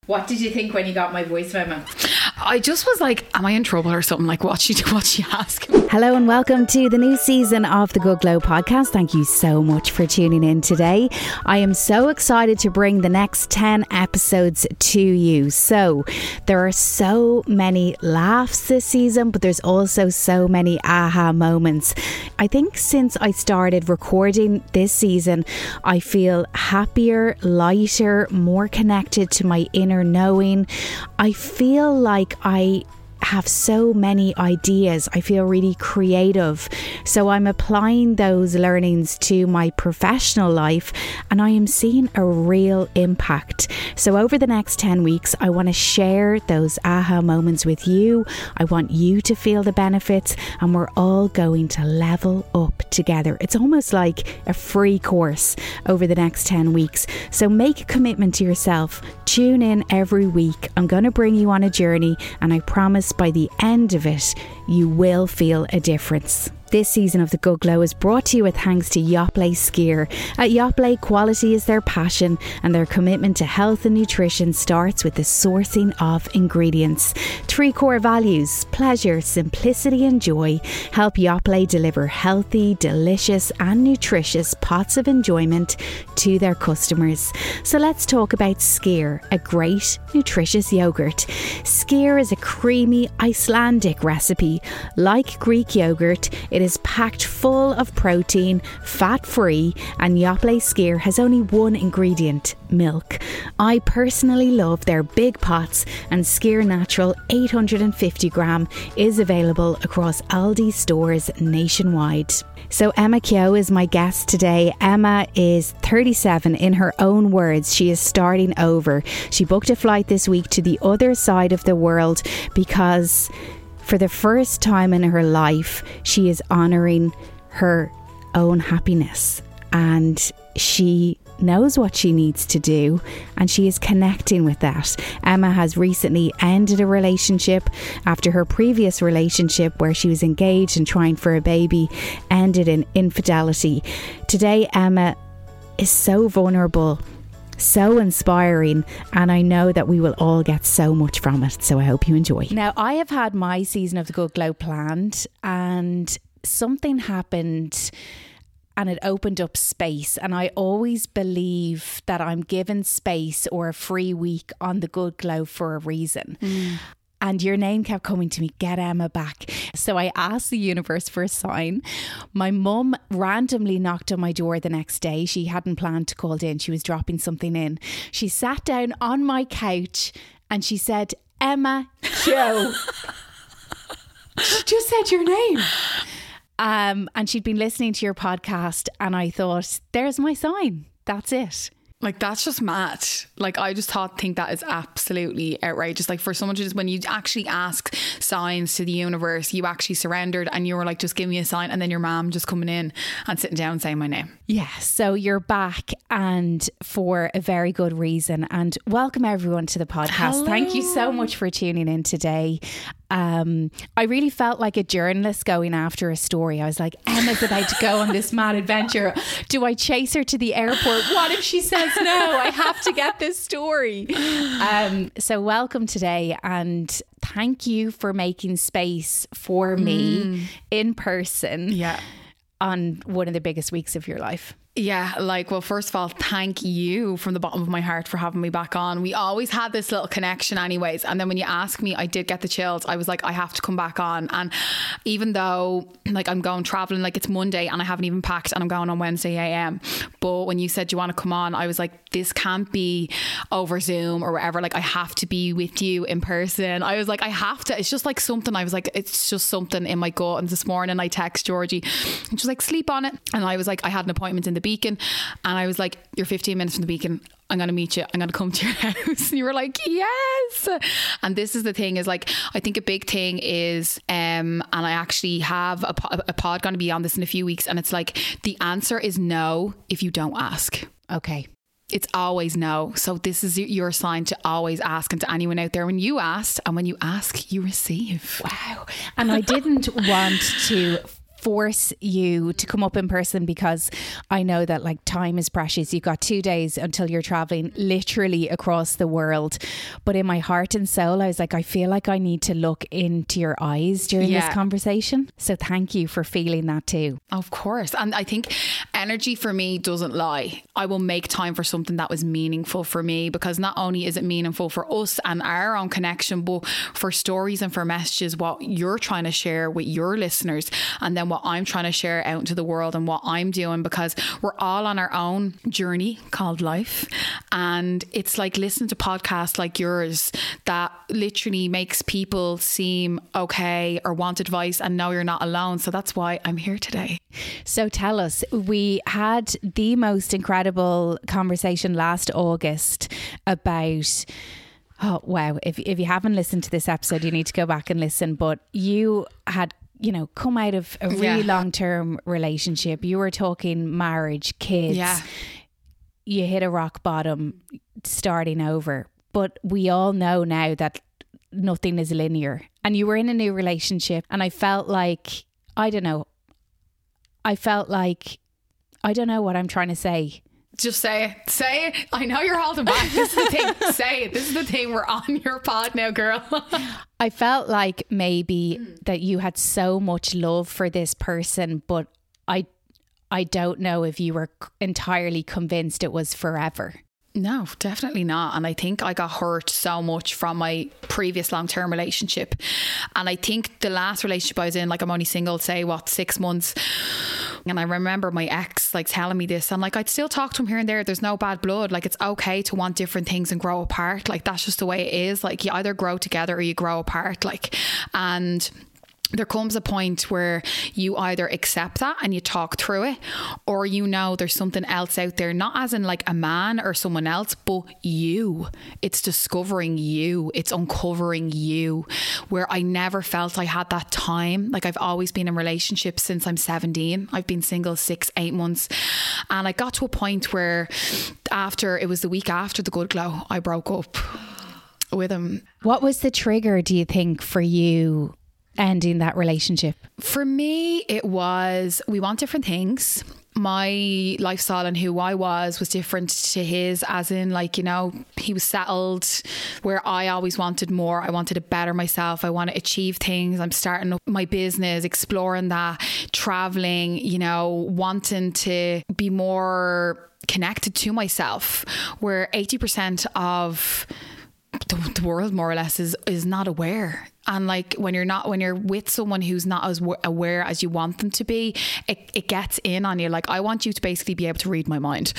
What did you think when you got my voice memo? I just was like, am I in trouble or something? Like, what's she asking? Hello and welcome to the new season of the Good Glow podcast. Thank you so much for tuning in today. I am so excited to bring the next 10 episodes to you. So there are so many laughs this season, but there's also so many aha moments. I think since I started recording this season, I feel happier, lighter, more connected to my inner knowing. I feel like I have so many ideas. I feel really creative. So I'm applying those learnings to my professional life and I am seeing a real impact. So over the next 10 weeks, I want to share those aha moments with you. I want you to feel the benefits and we're all going to level up together. It's almost like a free course over the next 10 weeks. So make a commitment to yourself. Tune in every week. I'm going to bring you on a journey and I promise by the end of it, you will feel a difference. This season of The Good Glow is brought to you with thanks to Yoplait Skyr. At Yoplait, quality is their passion and their commitment to health and nutrition starts with the sourcing of ingredients. 3 core values, pleasure, simplicity and joy, help Yoplait deliver healthy, delicious and nutritious pots of enjoyment to their customers. So let's talk about Skyr, a great, nutritious yoghurt. Skyr is a creamy Icelandic recipe. Like Greek yoghurt, it is packed full of protein, fat-free, and Yoplait Skyr has only one ingredient, milk. I personally love their big pots, and Skyr Natural 850 gram is available across Aldi stores nationwide. So Emma Keogh is my guest today. Emma is 37. In her own words, she is starting over. She booked a flight this week to the other side of the world because for the first time in her life, she is honouring her own happiness and she knows what she needs to do and she is connecting with that. Emma has recently ended a relationship after her previous relationship where she was engaged and trying for a baby ended in infidelity. Today, Emma is so vulnerable, so inspiring, and I know that we will all get so much from it, so I hope you enjoy. Now, I have had my season of The Good Glow planned and something happened and it opened up space, and I always believe that I'm given space or a free week on The Good Glow for a reason. And your name kept coming to me, get Emma back. So I asked the universe for a sign. My mum randomly knocked on my door the next day. She hadn't planned to call in. She was dropping something in. She sat down on my couch and she said, Emma Keogh. She just said your name. And she'd been listening to your podcast and I thought, there's my sign. That's it. Like, that's just mad. Like, I just think that is absolutely outrageous. Like, for someone to just, when you actually ask signs to the universe, you actually surrendered and you were like, just give me a sign. And then your mom just coming in and sitting down and saying my name. Yeah, so you're back and for a very good reason. And welcome everyone to the podcast. Hello. Thank you so much for tuning in today. I really felt like a journalist going after a story. I was like, Emma's about to go on this mad adventure. Do I chase her to the airport? What if she says no? I have to get this story. So welcome today and thank you for making space for me in person on one of the biggest weeks of your life. Yeah, like, well, first of all, thank you from the bottom of my heart for having me back on. We always had this little connection anyways. And then when you asked me, I did get the chills. I was like, I have to come back on. And even though like I'm going traveling, like it's Monday and I haven't even packed and I'm going on Wednesday AM. But when you said you want to come on, I was like, this can't be over Zoom or whatever. Like, I have to be with you in person. I was like, I have to. It's just like something. I was like, it's just something in my gut. And this morning I text Georgie and she was like, sleep on it. And I was like, I had an appointment in the Beacon and I was like, you're 15 minutes from the Beacon, I'm going to meet you, I'm going to come to your house. And you were like, yes. And this is the thing is like, I think a big thing is and I actually have a pod going to be on this in a few weeks, and it's like the answer is no if you don't ask. Okay. It's always no. So this is your sign to always ask. And to anyone out there, when you asked, and when you ask, you receive. Wow. And I didn't want to force you to come up in person because I know that like time is precious. You've got 2 days until you're traveling literally across the world. But in my heart and soul, I was like, I feel like I need to look into your eyes during this conversation. So thank you for feeling that too. Of course. And I think energy for me doesn't lie. I will make time for something that was meaningful for me, because not only is it meaningful for us and our own connection, but for stories and for messages, what you're trying to share with your listeners, and then what I'm trying to share out into the world and what I'm doing, because we're all on our own journey called life. And it's like listening to podcasts like yours that literally makes people seem okay or want advice and know you're not alone. So that's why I'm here today. So tell us, we had the most incredible conversation last August about, oh wow, if you haven't listened to this episode, you need to go back and listen. But you had, you know, come out of a really long-term relationship. You were talking marriage, kids. Yeah. You hit a rock bottom, starting over. But we all know now that nothing is linear. And you were in a new relationship, and I felt like, I don't know what I'm trying to say. Just say it. Say it. I know you're holding back. This is the thing. Say it. This is the thing. We're on your pod now, girl. I felt like maybe that you had so much love for this person, but I don't know if you were entirely convinced it was forever. No, definitely not. And I think I got hurt so much from my previous long-term relationship. And I think the last relationship I was in, like I'm only single, say 6 months. And I remember my ex like telling me this, and like I'd still talk to him here and there. There's no bad blood. Like it's okay to want different things and grow apart. Like that's just the way it is. Like you either grow together or you grow apart. Like, and there comes a point where you either accept that and you talk through it, or you know there's something else out there, not as in like a man or someone else, but you. It's discovering you. It's uncovering you, where I never felt I had that time. Like I've always been in relationships since I'm 17. I've been single 6-8 months. And I got to a point where it was the week after the Good Glow, I broke up with him. What was the trigger, do you think, for you ending that relationship? For me, it was, we want different things. My lifestyle and who I was different to his, as in like, you know, he was settled where I always wanted more. I wanted to better myself. I want to achieve things. I'm starting up my business, exploring that, traveling, you know, wanting to be more connected to myself, where 80% of the world more or less is not aware. And like when you're with someone who's not as aware as you want them to be, it gets in on you. Like I want you to basically be able to read my mind.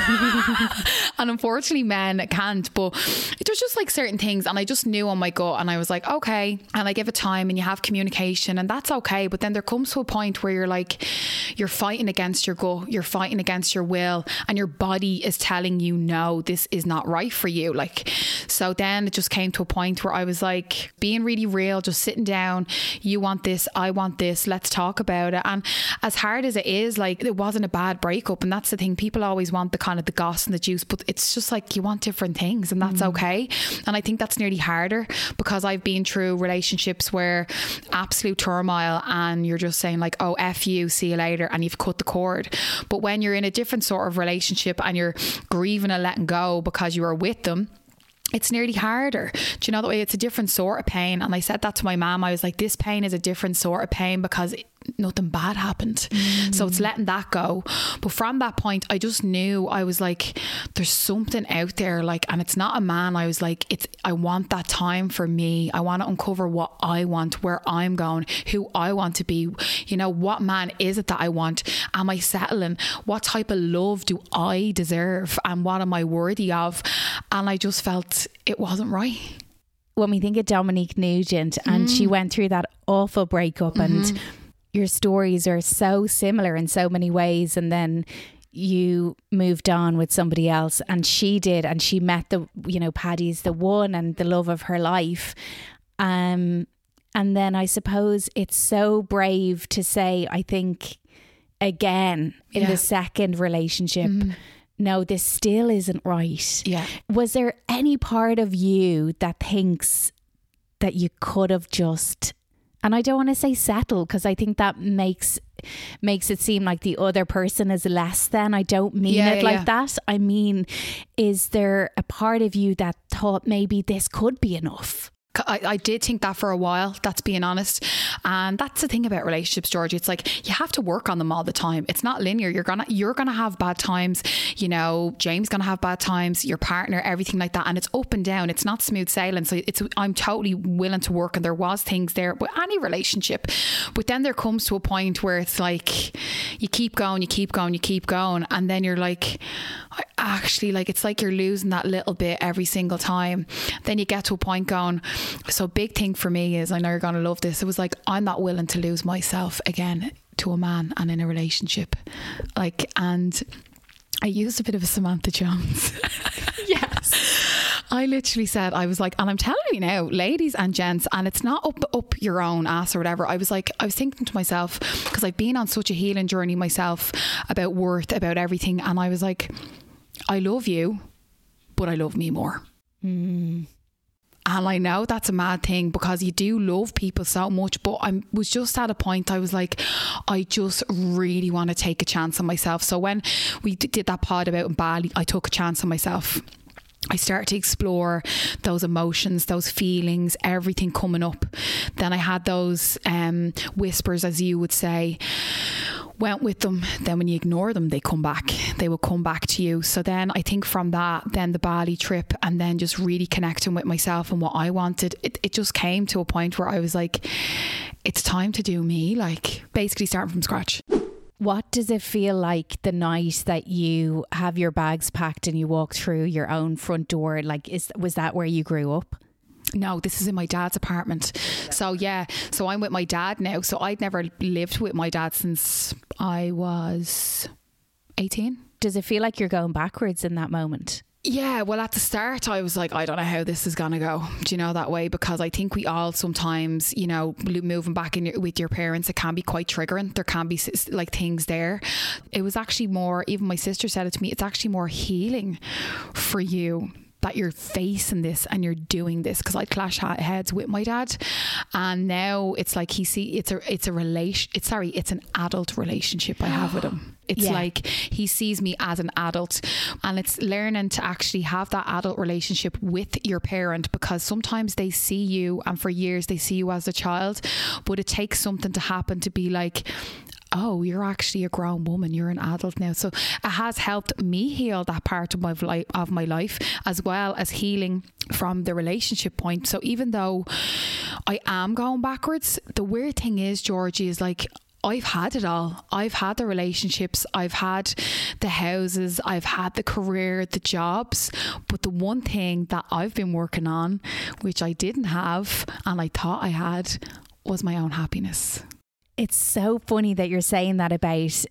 And unfortunately men can't, but there's just like certain things, and I just knew on my gut, and I was like, okay, and I give it time and you have communication and that's okay. But then there comes to a point where you're fighting against your gut, you're fighting against your will, and your body is telling you, no, this is not right for you. Like, so then it just came to a point where I was like being really real, just sitting down. You want this, I want this, let's talk about it. And as hard as it is, like it wasn't a bad breakup. And that's the thing, people always want the kind of the goss and the juice, but it's just like you want different things, and that's okay. And I think that's nearly harder, because I've been through relationships where absolute turmoil and you're just saying like, oh, F you, see you later, and you've cut the cord. But when you're in a different sort of relationship and you're grieving and letting go because you were with them, it's nearly harder. Do you know that way? It's a different sort of pain. And I said that to my mum. I was like, this pain is a different sort of pain because nothing bad happened. So it's letting that go. But from that point, I just knew, I was like, there's something out there, like, and it's not a man. I was like, I want that time for me. I want to uncover what I want, where I'm going, who I want to be. You know, what man is it that I want? Am I settling? What type of love do I deserve? And what am I worthy of? And I just felt it wasn't right. When we think of Dominique Nugent, and she went through that awful breakup, and your stories are so similar in so many ways, and then you moved on with somebody else, and she did, and she met Paddy's the one and the love of her life. And then I suppose it's so brave to say, I think, again, in the second relationship, no, this still isn't right. Yeah. Was there any part of you that thinks that you could have just, and I don't want to say settle, because I think that makes makes it seem like the other person is less than. I don't mean it like that. I mean, is there a part of you that thought maybe this could be enough? I did think that for a while, that's being honest. And that's the thing about relationships, Georgie. It's like you have to work on them all the time. It's not linear. You're gonna have bad times. You know, James gonna have bad times, your partner, everything like that. And it's up and down. It's not smooth sailing. So I'm totally willing to work, and there was things there with any relationship. But then there comes to a point where it's like you keep going, and then you're like, actually, like, it's like you're losing that little bit every single time. Then you get to a point going, so big thing for me is, I know you're going to love this, it was like, I'm not willing to lose myself again to a man and in a relationship. Like, and I used a bit of a Samantha Jones. Yes. I literally said, I was like, and I'm telling you now, ladies and gents, and it's not up your own ass or whatever. I was thinking to myself, because I've been on such a healing journey myself about worth, about everything. And I was like, I love you, but I love me more. And I know that's a mad thing, because you do love people so much, but I was just at a point, I was like, I just really want to take a chance on myself. So when we did that pod about Bali, I took a chance on myself. I started to explore those emotions, those feelings, everything coming up. Then I had those whispers, as you would say, went with them. Then when you ignore them, they come back. They will come back to you. So then I think from that, then the Bali trip, and then just really connecting with myself and what I wanted, it just came to a point where I was like, it's time to do me, like basically starting from scratch. What does it feel like the night that you have your bags packed and you walk through your own front door? Like, was that where you grew up? No, this is in my dad's apartment. So I'm with my dad now. So I'd never lived with my dad since I was 18. Does it feel like you're going backwards in that moment? Yeah, well, at the start, I was like, I don't know how this is going to go, do you know, that way, because I think we all sometimes, you know, moving back with your parents, it can be quite triggering. There can be like things there. It was actually more, even my sister said it to me, it's actually more healing for you that you're facing this and you're doing this, because I'd clash heads with my dad, and now it's like it's an adult relationship I have with him. It's like he sees me as an adult, and it's learning to actually have that adult relationship with your parent, because sometimes they see you, and for years they see you as a child, but it takes something to happen to be like, oh, you're actually a grown woman, you're an adult now. So it has helped me heal that part of my life, as well as healing from the relationship point. So even though I am going backwards, the weird thing is, Georgie, is like, I've had it all. I've had the relationships, I've had the houses, I've had the career, the jobs. But the one thing that I've been working on, which I didn't have and I thought I had, was my own happiness. It's so funny that you're saying that about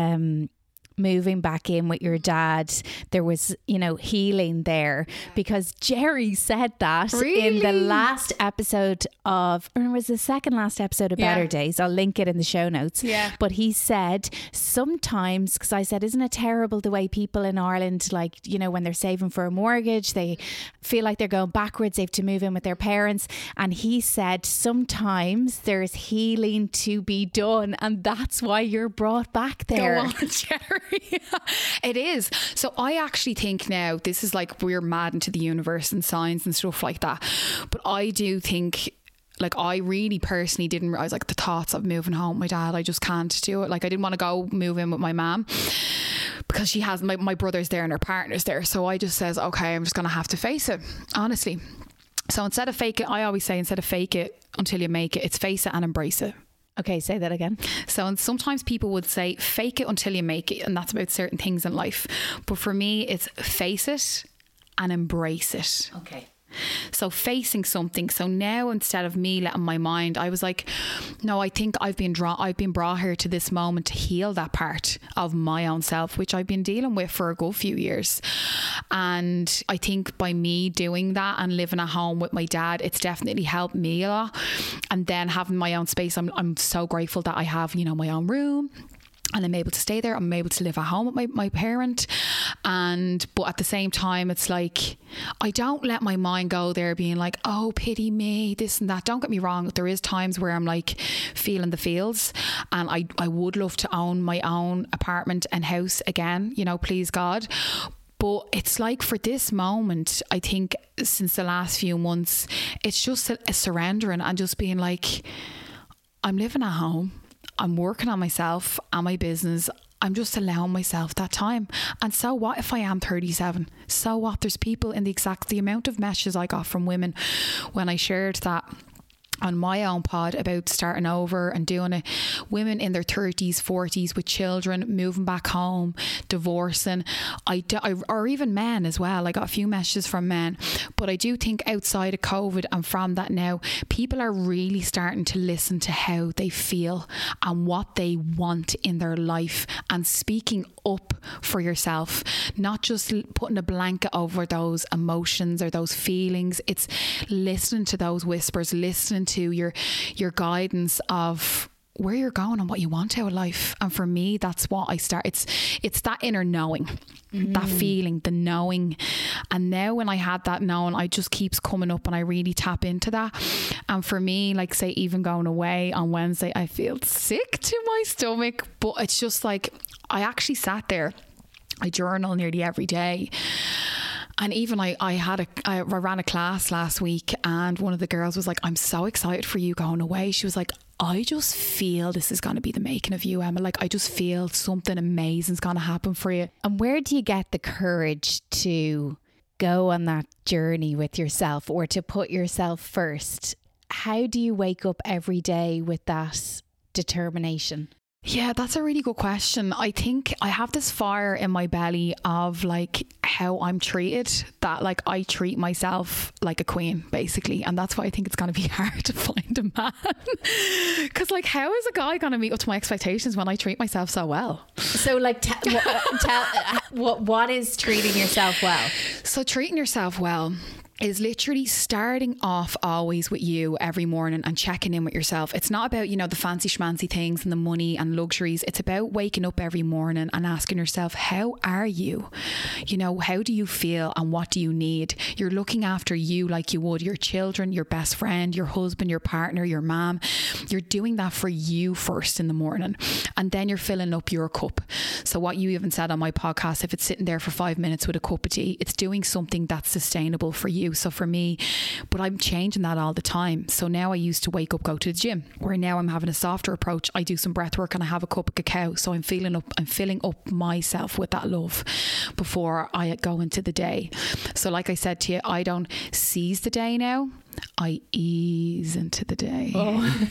moving back in with your dad. There was, you know, healing there, because Jerry said that in the last episode of, or it was the second last episode of Better Days. I'll link it in the show notes. Yeah. But he said sometimes, because I said, isn't it terrible the way people in Ireland, like, you know, when they're saving for a mortgage, they feel like they're going backwards, they have to move in with their parents. And he said sometimes there's healing to be done, and that's why you're brought back there. Go on, Jerry. It is. So I actually think now, this is like, we're mad into the universe and science and stuff like that, but I do think, like, I really personally didn't realise, like, the thoughts of moving home with my dad, I just can't do it. Like, I didn't want to go move in with my mum, because she has my brother's there and her partner's there. So I just says, okay, I'm just going to have to face it, honestly. So instead of fake it, I always say, instead of fake it until you make it, it's face it and embrace it. Okay, say that again. So, and sometimes people would say fake it until you make it, and that's about certain things in life. But for me, it's face it and embrace it. Okay. So facing something. So now, instead of me letting my mind, I was like, no, I think I've been brought here to this moment to heal that part of my own self, which I've been dealing with for a good few years. And I think by me doing that and living at home with my dad, it's definitely helped me a lot. And then having my own space, I'm so grateful that I have, you know, my own room. and I'm able to stay there. I'm able to live at home with my parent. But at the same time, it's like, I don't let my mind go there being like, oh, pity me, this and that. Don't get me wrong. There is times where I'm like feeling the feels, and I would love to own my own apartment and house again, you know, please God. But it's like, for this moment, I think since the last few months, it's just a surrendering and just being like, I'm living at home. I'm working on myself and my business. I'm just allowing myself that time. And so what if I am 37? So what? There's people in the amount of messages I got from women when I shared that on my own pod about starting over and doing it. Women in their 30s, 40s with children, moving back home, divorcing. Or even men as well. I got a few messages from men. But I do think outside of COVID and from that now, people are really starting to listen to how they feel and what they want in their life, and speaking up for yourself, not just putting a blanket over those emotions or those feelings. It's listening to those whispers, listening to your guidance of where you're going and what you want out of life. And for me, that's what I start. It's that inner knowing, that feeling, the knowing. And now when I had that knowing, it just keeps coming up and I really tap into that. And for me, like say, even going away on Wednesday, I feel sick to my stomach, but it's just like, I actually sat there, I journal nearly every day. And even I ran a class last week, and one of the girls was like, I'm so excited for you going away. She was like, I just feel this is going to be the making of you, Emma. Like, I just feel something amazing is going to happen for you. And where do you get the courage to go on that journey with yourself, or to put yourself first? How do you wake up every day with that determination? Yeah, that's a really good question. I think I have this fire in my belly of like how I'm treated, that like I treat myself like a queen basically, and that's why I think it's going to be hard to find a man. Because like, how is a guy going to meet up to my expectations when I treat myself so well? So like what is treating yourself well? So treating yourself well is literally starting off always with you every morning and checking in with yourself. It's not about, you know, the fancy schmancy things and the money and luxuries. It's about waking up every morning and asking yourself, how are you? You know, how do you feel and what do you need? You're looking after you like you would your children, your best friend, your husband, your partner, your mom. You're doing that for you first in the morning, and then you're filling up your cup. So what you even said on my podcast, if it's sitting there for 5 minutes with a cup of tea, it's doing something that's sustainable for you. So for me, but I'm changing that all the time. So now I used to wake up, go to the gym, where now I'm having a softer approach. I do some breath work and I have a cup of cacao. So I'm filling up myself with that love before I go into the day. So like I said to you, I don't seize the day now. I ease into the day. Oh.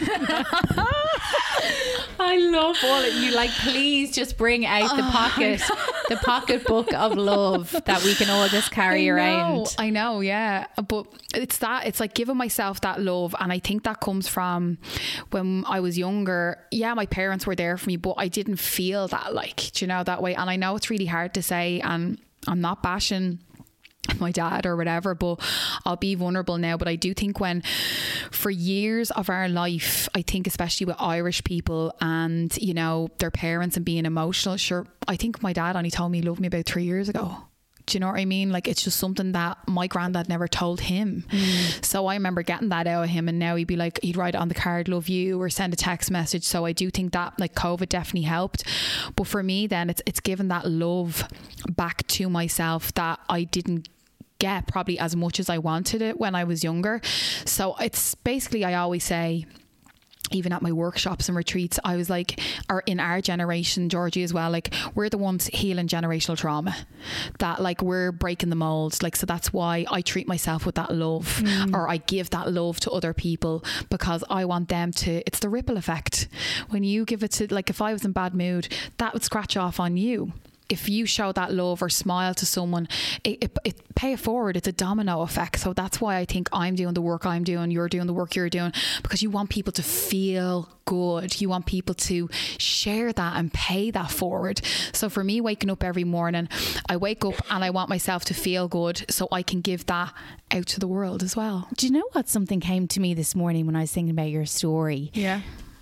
I love all of you. Like, please just bring out the pocketbook of love that we can all just carry around. I know, yeah. But it's like giving myself that love. And I think that comes from when I was younger. Yeah, my parents were there for me, but I didn't feel that, like, you know, that way. And I know it's really hard to say, and I'm not bashing my dad or whatever, but I'll be vulnerable now. But I do think when, for years of our life, I think especially with Irish people and, you know, their parents and being emotional, sure, I think my dad only told me he loved me about 3 years ago. Do you know what I mean? Like, it's just something that my granddad never told him. So I remember getting that out of him, and now he'd be like, he'd write it on the card, love you, or send a text message. So I do think that like COVID definitely helped. But for me then, it's given that love back to myself that I didn't get probably as much as I wanted it when I was younger. So it's basically, I always say, even at my workshops and retreats, I was like, or in our generation, Georgie as well, like, we're the ones healing generational trauma, that like we're breaking the molds. Like, so that's why I treat myself with that love, or I give that love to other people, because I want them to, it's the ripple effect. When you give it to, like, if I was in bad mood, that would scratch off on you. If you show that love or smile to someone, it pay it forward. It's a domino effect. So that's why I think I'm doing the work I'm doing, you're doing the work you're doing, because you want people to feel good. You want people to share that and pay that forward. So for me, waking up every morning, I wake up and I want myself to feel good so I can give that out to the world as well. Do you know what? Something came to me this morning when I was thinking about your story. Yeah.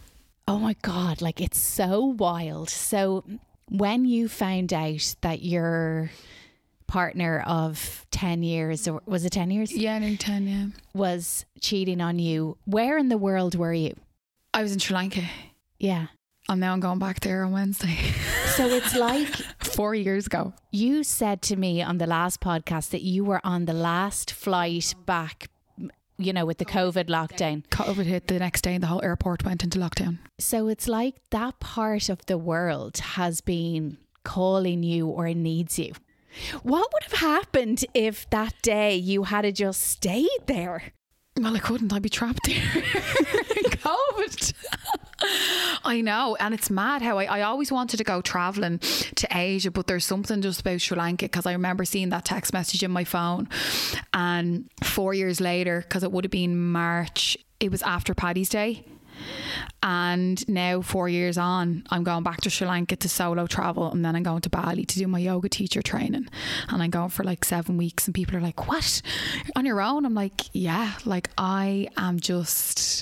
Oh my God, like it's so wild. So when you found out that your partner of 10 years, or was it 10 years? Yeah, nearly 10, yeah. Was cheating on you, where in the world were you? I was in Sri Lanka. Yeah. And now I'm going back there on Wednesday. So it's like 4 years ago. You said to me on the last podcast that you were on the last flight back, you know, with the COVID lockdown. COVID hit the next day and the whole airport went into lockdown. So it's like that part of the world has been calling you or needs you. What would have happened if that day you had just stayed there? Well, I couldn't. I'd be trapped there. COVID. I know. And it's mad how I always wanted to go travelling to Asia, but there's something just about Sri Lanka, because I remember seeing that text message in my phone. And 4 years later, because it would have been March, it was after Paddy's Day. And now 4 years on, I'm going back to Sri Lanka to solo travel, and then I'm going to Bali to do my yoga teacher training, and I'm going for like 7 weeks, and people are like, what, on your own? I'm like, yeah, like I'm just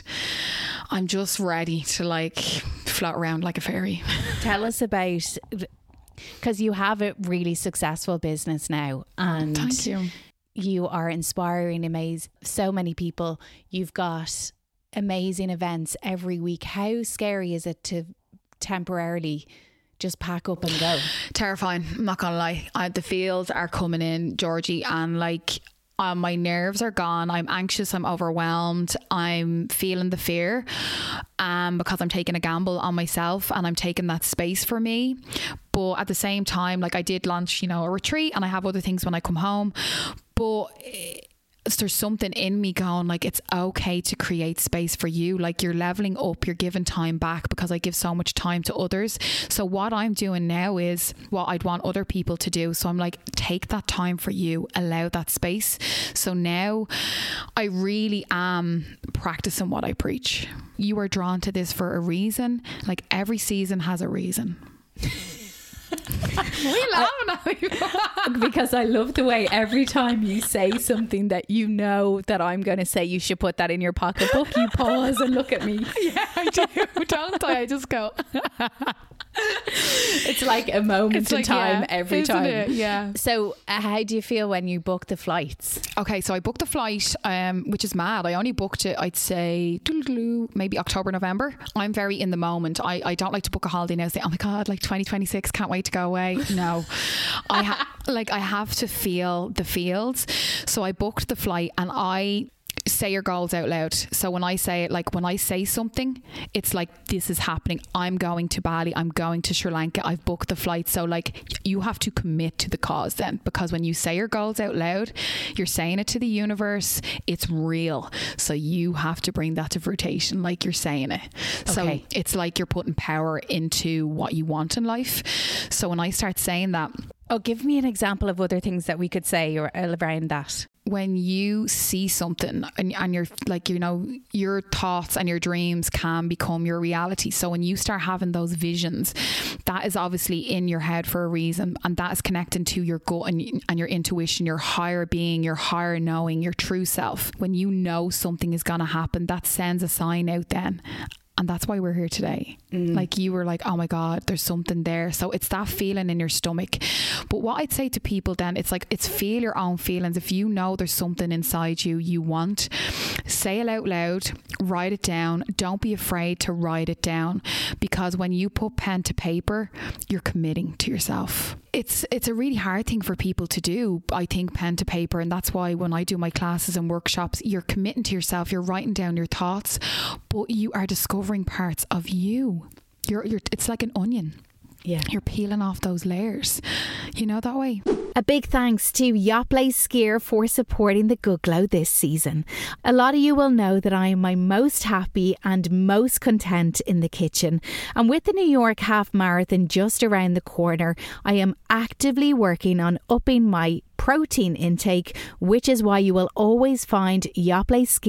ready to like float around like a fairy. Tell us about, because you have a really successful business now, and thank you. You are inspiring so many people. You've got amazing events every week. How scary is it to temporarily just pack up and go? Terrifying, I'm not gonna lie. The fields are coming in, Georgie, and like my nerves are gone. I'm anxious, I'm overwhelmed, I'm feeling the fear because I'm taking a gamble on myself and I'm taking that space for me. But at the same time, like I did launch, you know, a retreat, and I have other things when I come home, but there's something in me going like, it's okay to create space for you. Like you're leveling up, you're giving time back, because I give so much time to others. So what I'm doing now is what I'd want other people to do. So I'm like, take that time for you, allow that space. So now I really am practicing what I preach. You are drawn to this for a reason. Like every season has a reason. What are you laughing at me? Because I love the way every time you say something that you know that I'm going to say you should put that in your pocketbook, you pause and look at me. Yeah, I do, don't I? I just go. It's like a moment in time, yeah, every time. It? Yeah. So how do you feel when you book the flights? Okay, so I booked the flight, which is mad. I only booked it, I'd say, maybe October, November. I'm very in the moment. I don't like to book a holiday now. Say, oh my God, like 2026, can't wait to go away. No, I have to feel the fields. So I booked the flight, and I say your goals out loud. So when I say it, like when I say something, it's like, this is happening. I'm going to Bali, I'm going to Sri Lanka, I've booked the flight. So like you have to commit to the cause then, because when you say your goals out loud, you're saying it to the universe, it's real. So you have to bring that to fruition, like you're saying it. Okay. So it's like you're putting power into what you want in life. So when I start saying that, give me an example of other things that we could say or around that. When you see something and you're like, you know, your thoughts and your dreams can become your reality. So when you start having those visions, that is obviously in your head for a reason, and that is connecting to your gut and your intuition, your higher being, your higher knowing, your true self. When you know something is going to happen, that sends a sign out then. And that's why we're here today. Like you were like, oh my God, there's something there. So it's that feeling in your stomach. But what I'd say to people then, it's like, it's feel your own feelings. If you know there's something inside you want, say it out loud, write it down. Don't be afraid to write it down, because when you put pen to paper, you're committing to yourself. It's a really hard thing for people to do, I think, pen to paper. And that's why when I do my classes and workshops, you're committing to yourself, you're writing down your thoughts, but you are discovering parts of you. It's like an onion. Yeah. You're peeling off those layers, you know, that way. A big thanks to Yoplait Skier for supporting the Good Glow this season. A lot of you will know that I am my most happy and most content in the kitchen. And with the New York Half Marathon just around the corner, I am actively working on upping my protein intake, which is why you will always find Yoplait Skier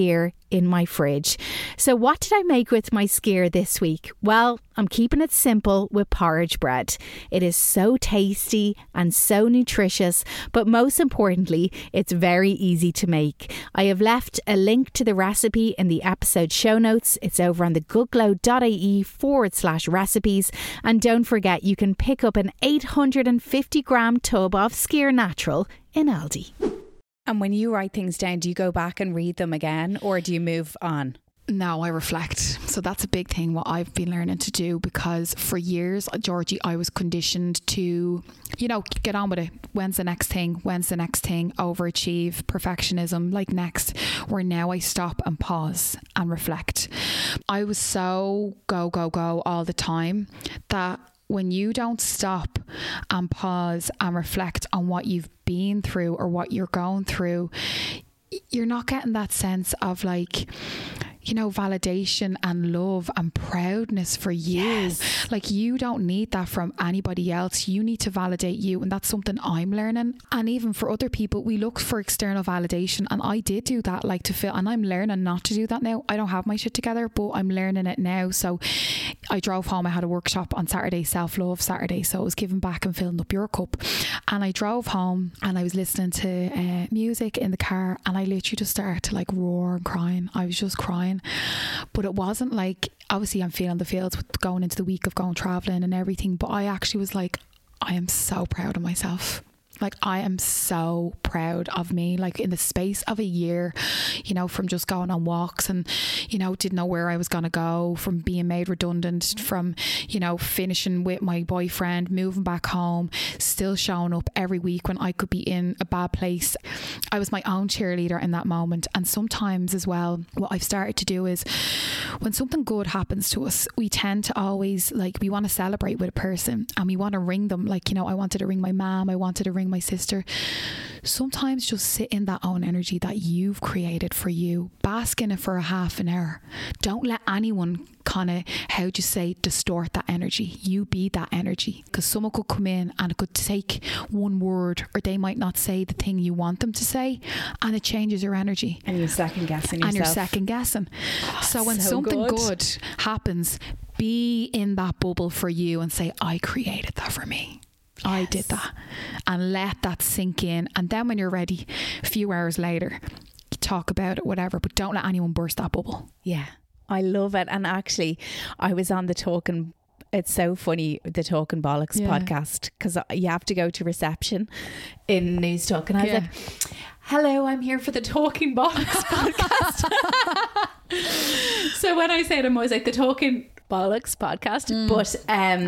in my fridge. So what did I make with my skyr this week? Well, I'm keeping it simple with porridge bread. It is so tasty and so nutritious, but most importantly, it's very easy to make. I have left a link to the recipe in the episode show notes. It's over on thegoodglow.ie/recipes. And don't forget, you can pick up an 850 gram tub of Skyr Natural in Aldi. And when you write things down, do you go back and read them again, or do you move on? No, I reflect. So that's a big thing, what I've been learning to do, because for years, Georgie, I was conditioned to, get on with it. When's the next thing? Overachieve, perfectionism, like next. Where now I stop and pause and reflect. I was so go all the time that when you don't stop and pause and reflect on what you've been through or what you're going through, you're not getting that sense of validation and love and proudness for you. Yes. Like, you don't need that from anybody else. You need to validate you. And that's something I'm learning. And even for other people, we look for external validation. And I did do that, to feel, and I'm learning not to do that now. I don't have my shit together, but I'm learning it now. So I drove home. I had a workshop on Saturday, Self-Love Saturday. So I was giving back and filling up your cup. And I drove home and I was listening to music in the car, and I literally just started to roar and crying. I was just crying. But it wasn't obviously I'm feeling the feels with going into the week of going travelling and everything, but I actually was I am so proud of myself. I am so proud of me. In the space of a year, from just going on walks and, didn't know where I was going to go, from being made redundant, from, finishing with my boyfriend, moving back home, still showing up every week when I could be in a bad place. I was my own cheerleader in that moment. And sometimes as well, what I've started to do is when something good happens to us, we tend to always we want to celebrate with a person and we want to ring them. I wanted to ring my mom. I wanted to ring my sister. Sometimes just sit in that own energy that you've created for you. Bask in it for a half an hour. Don't let anyone distort that energy. You be that energy, because someone could come in and it could take one word, or they might not say the thing you want them to say, and it changes your energy. And you're second guessing yourself. So when something good happens, be in that bubble for you and say, I created that for me. Yes. I did that. And let that sink in. And then when you're ready, a few hours later, talk about it, whatever, but don't let anyone burst that bubble. Yeah, I love it. And actually, I was on it's so funny, the Talking Bollocks podcast, because you have to go to reception in News Talk. And I was like, hello, I'm here for the Talking Bollocks podcast. So when I say it, I'm always the Talking Bollocks podcast. But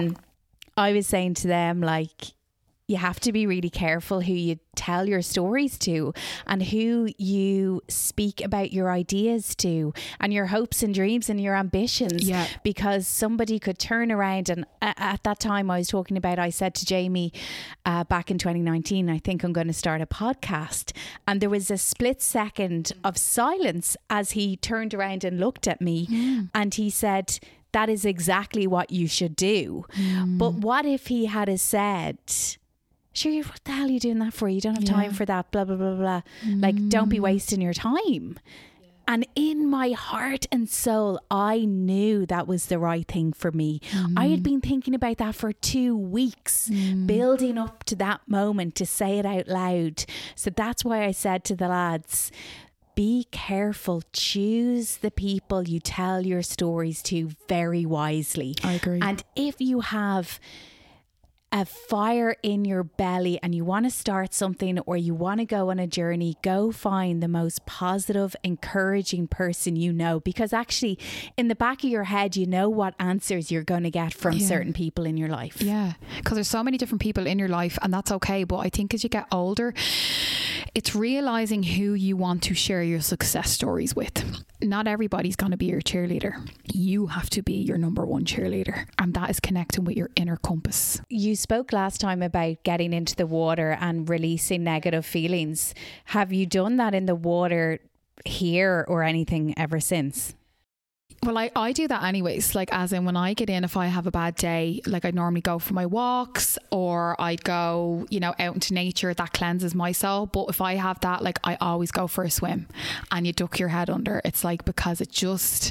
I was saying to them, you have to be really careful who you tell your stories to and who you speak about your ideas to and your hopes and dreams and your ambitions. Yeah. Because somebody could turn around, and at that time I said to Jamie back in 2019, I think I'm going to start a podcast. And there was a split second of silence as he turned around and looked at me and he said, that is exactly what you should do. But what if he had said, sure, what the hell are you doing that for? You don't have time for that, blah, blah, blah, blah. Don't be wasting your time. Yeah. And in my heart and soul, I knew that was the right thing for me. I had been thinking about that for 2 weeks, building up to that moment to say it out loud. So that's why I said to the lads, be careful. Choose the people you tell your stories to very wisely. I agree. And if you have a fire in your belly and you want to start something or you want to go on a journey, go find the most positive, encouraging person you know, because actually in the back of your head you know what answers you're going to get from certain people in your life. Yeah, because there's so many different people in your life, and that's okay. But I think as you get older, it's realizing who you want to share your success stories with. Not everybody's going to be your cheerleader. You have to be your number one cheerleader, and that is connecting with your inner compass. You spoke last time about getting into the water and releasing negative feelings. Have you done that in the water here or anything ever since? Well, I do that anyways. Like, as in when I get in, if I have a bad day, like I'd normally go for my walks, or I'd go, you know, out into nature. That cleanses my soul. But if I have that, like, I always go for a swim, and you duck your head under. It's like, because it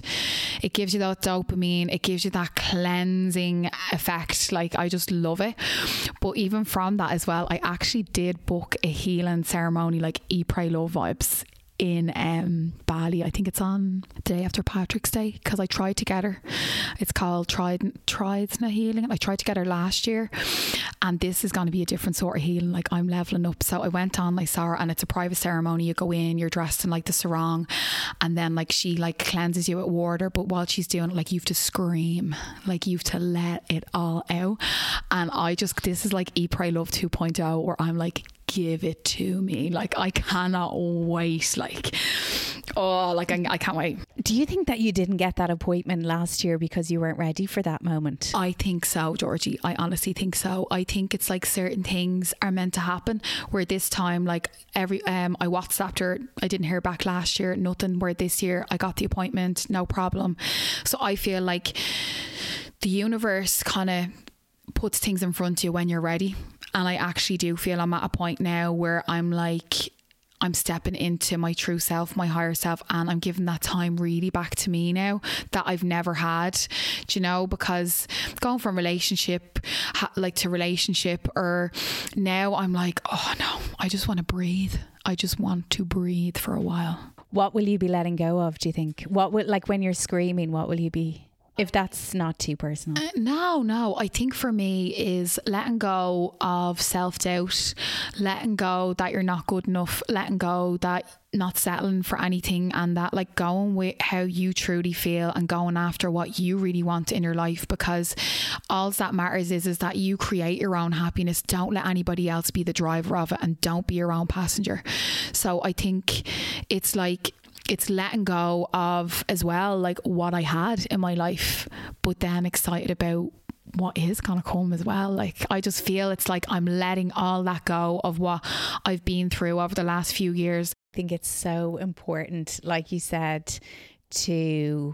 gives you that dopamine. It gives you that cleansing effect. Like, I just love it. But even from that as well, I actually did book a healing ceremony, like Eat, Pray, Love vibes, in Bali. I think it's on the day after Patrick's Day, because I tried to get her. It's called Trident Healing. I tried to get her last year, and this is going to be a different sort of healing. Like, I'm leveling up. So I went on, I saw her, and it's a private ceremony. You go in, you're dressed in like the sarong, and then like she like cleanses you with water, but while she's doing it, like, you have to scream, like, you have to let it all out. And this is like Eat, Pray, Love 2.0, where I'm like, give it to me. Like, I cannot wait. Like, oh, like, I can't wait. Do you think that you didn't get that appointment last year because you weren't ready for that moment? I think so, Georgie. I honestly think so. I think it's like certain things are meant to happen, where this time, like, I WhatsApped her, I didn't hear back last year, nothing, where this year I got the appointment, no problem. So I feel like the universe kind of puts things in front of you when you're ready. And I actually do feel I'm at a point now where I'm like, I'm stepping into my true self, my higher self, and I'm giving that time really back to me now that I've never had, do you know, because going from relationship to relationship, or now I'm like, oh no, I just want to breathe. I just want to breathe for a while. What will you be letting go of, do you think? What will, like, when you're screaming, what will you be? If that's not too personal. No. I think for me is letting go of self-doubt, letting go that you're not good enough, letting go that not settling for anything, and that, like, going with how you truly feel and going after what you really want in your life, because all that matters is that you create your own happiness. Don't let anybody else be the driver of it, and don't be your own passenger. So I think it's like, it's letting go of as well, like, what I had in my life, but then excited about what is going to come as well. Like, I just feel it's like I'm letting all that go of what I've been through over the last few years. I think it's so important, like you said, to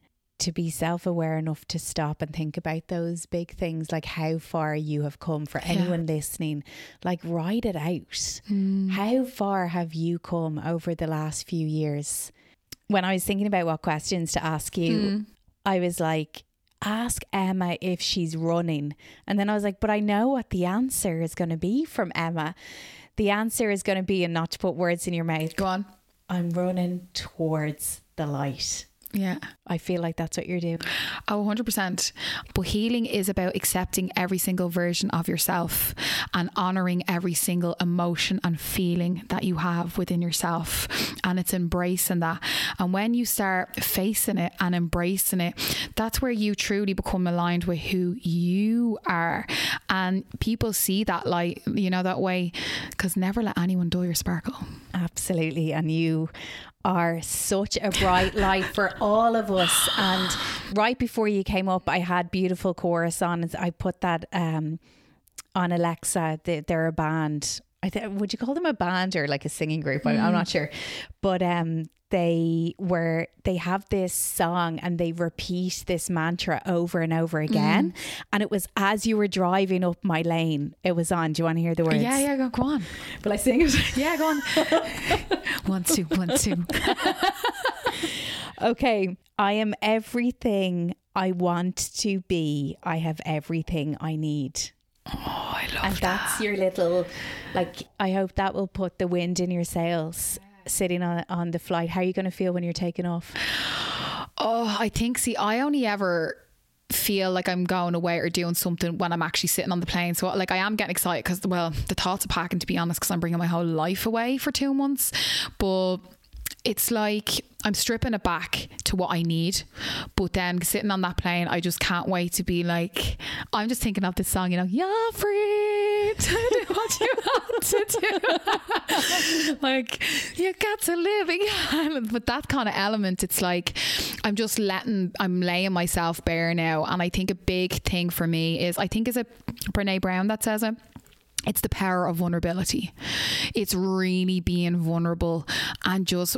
be self-aware enough to stop and think about those big things, like how far you have come. For anyone listening, like, write it out. How far have you come over the last few years? When I was thinking about what questions to ask you, I was like, ask Emma if she's running. And then I was like, but I know what the answer is going to be from Emma. The answer is going to be, and not to put words in your mouth, Go on. I'm running towards the light. Yeah. I feel like that's what you're doing. Oh, 100%. But healing is about accepting every single version of yourself and honouring every single emotion and feeling that you have within yourself. And it's embracing that. And when you start facing it and embracing it, that's where you truly become aligned with who you are. And people see that light, you know, that way, because never let anyone dull your sparkle. Absolutely. And you are such a bright light for all of us. And right before you came up, I had Beautiful Chorus on. I put that on Alexa. They're a band. Would you call them a band or like a singing group? I'm not sure. But they have this song and they repeat this mantra over and over again. And it was as you were driving up my lane, it was on. Do you want to hear the words? Yeah, go on. Will I sing it? Yeah, go on. 1, 2, 1, 2. Okay. I am everything I want to be. I have everything I need. Oh, I love and that. That's your little, like, I hope that will put the wind in your sails sitting on the flight. How are you going to feel when you're taking off? Oh, I think, I only ever feel like I'm going away or doing something when I'm actually sitting on the plane. So, like, I am getting excited because, well, the thoughts of packing, to be honest, because I'm bringing my whole life away for 2 months. But it's like I'm stripping it back to what I need, but then sitting on that plane, I just can't wait to be like, I'm just thinking of this song, you know, you're free to do what you want to do. Like, you got to live in your island. But that kind of element, it's like I'm laying myself bare now. And I think a big thing for me is, I think, is it Brene Brown that says it? It's the power of vulnerability. It's really being vulnerable and just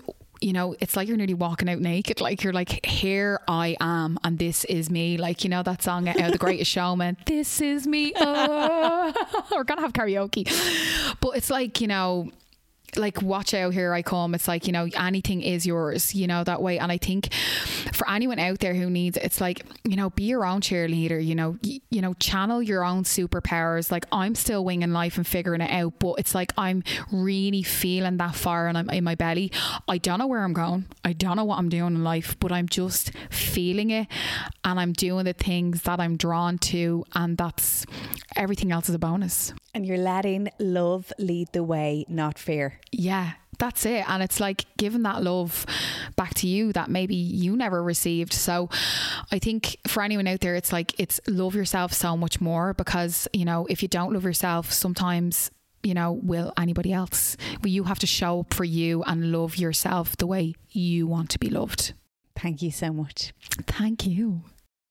you know, it's like you're nearly walking out naked. Like you're like, here I am and this is me. Like, you know, that song, The Greatest Showman, this is me. Oh. We're going to have karaoke. But it's like, you know, like, watch out, here I come. It's like, you know, anything is yours, you know, that way. And I think for anyone out there who needs, it's like, you know, be your own cheerleader, you know, channel your own superpowers. Like, I'm still winging life and figuring it out, but it's like, I'm really feeling that fire and I'm in my belly. I don't know where I'm going. I don't know what I'm doing in life, but I'm just feeling it and I'm doing the things that I'm drawn to, and that's, everything else is a bonus. And you're letting love lead the way, not fear. Yeah, that's it. And it's like giving that love back to you that maybe you never received. So I think for anyone out there, it's like, it's love yourself so much more, because, you know, if you don't love yourself, sometimes, you know, will anybody else? But you have to show up for you and love yourself the way you want to be loved. Thank you so much. Thank you.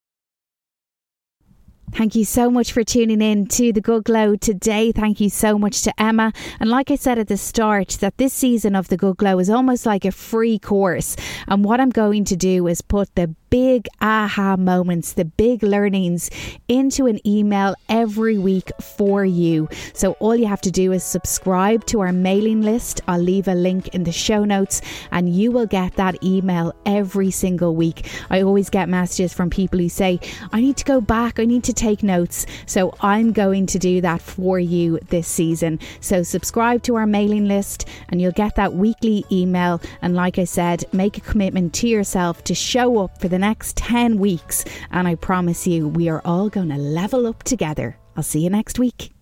Thank you so much for tuning in to The Good Glow today. Thank you so much to Emma. And like I said at the start, that this season of The Good Glow is almost like a free course. And what I'm going to do is put the big aha moments, the big learnings into an email every week for you. So all you have to do is subscribe to our mailing list. I'll leave a link in the show notes and you will get that email every single week. I always get messages from people who say, I need to go back, I need to take notes. So I'm going to do that for you this season. So subscribe to our mailing list and you'll get that weekly email. And like I said, make a commitment to yourself to show up for the next 10 weeks. And I promise you, we are all going to level up together. I'll see you next week.